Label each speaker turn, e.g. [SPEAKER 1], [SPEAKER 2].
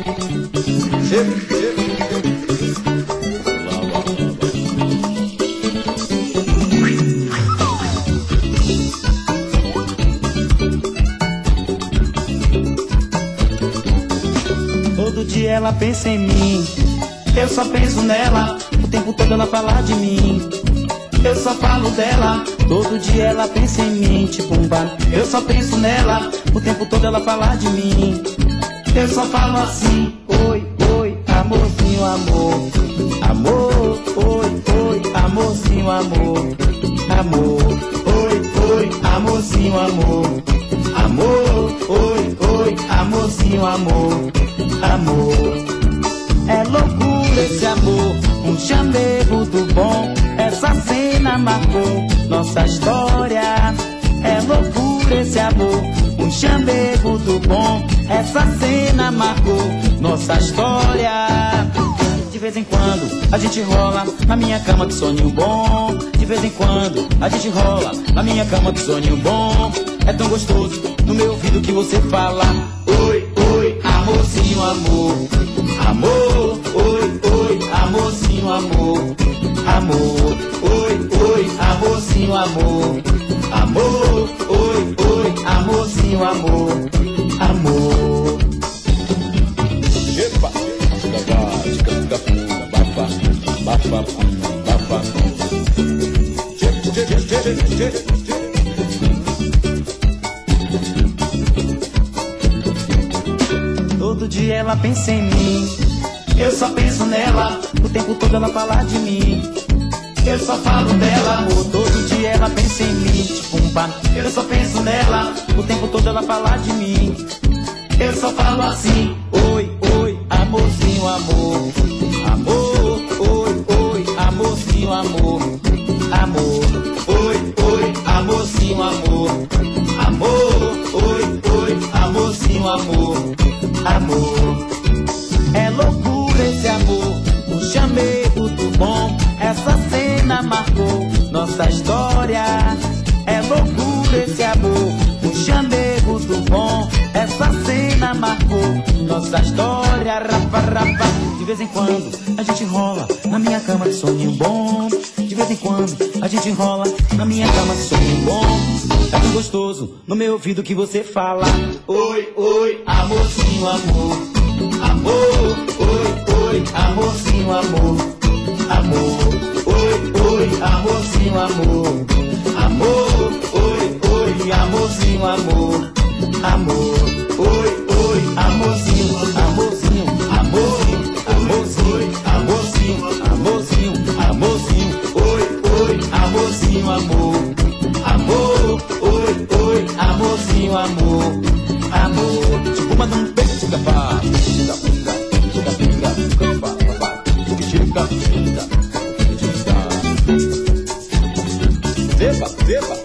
[SPEAKER 1] Todo dia ela pensa em mim, eu só penso nela, o tempo todo ela fala de mim, eu só falo dela. Todo dia ela pensa em mim, tipo um bar. Eu só penso nela, o tempo todo ela fala de mim, eu só falo assim: oi, oi, amorzinho, amor, amor, oi, oi, amorzinho, amor, amor, oi, oi, amorzinho, amor, amor, oi, oi, amorzinho, amor, amor. É loucura esse amor, um chamego do bom. Essa cena marcou nossa história. É loucura esse amor, um chamego do bom. Essa cena marcou nossa história. De vez em quando a gente rola na minha cama, que soninho bom. De vez em quando a gente rola na minha cama, que soninho bom. É tão gostoso no meu ouvido que você fala: oi, oi, amorzinho, amor, amor, oi, oi, amorzinho, amor, amor, oi, oi, amorzinho, amor, amor, oi, oi, amorzinho, amor, amor.
[SPEAKER 2] Epa, fica funda, bafa, bafa, bafa.
[SPEAKER 1] Todo dia ela pensa em mim, eu só penso nela, o tempo todo ela fala de mim, eu só falo dela, amor. Todo dia ela pensa em mim, tipo um bar. Eu só penso nela, o tempo todo ela fala de mim, eu só falo assim: oi, oi, amorzinho, amor, amor, oi, oi, amorzinho, amor, amor, oi, oi, amorzinho, amor, amor, oi, oi, amorzinho, amor, amor. É loucura esse amor, um chamego do bom. Essa cena marcou nossa história. É loucura esse amor, um chamego do bom. Essa cena marcou nossa história. Rapa, rapa. De vez em quando a gente rola na minha cama, que soninho bom. De vez em quando a gente rola na minha cama, que soninho bom. É tão gostoso no meu ouvido que você fala: oi, oi, amorzinho, amor, amor, oi, oi, amorzinho, amor, amor, oi, oi, amorzinho, amor, amor, oi, oi, amorzinho, amor, amor, oi, oi, amorzinho, amorzinho, amor, amorzinho, amorzinho, amorzinho, amorzinho, oi, oi, amorzinho, amor, amor, oi, oi, amorzinho, amor, amor. Tipo, manda um beijo, fica pá, fica, fica, fica, fica, pá, pá, fica, fica, fica. Beba, beba.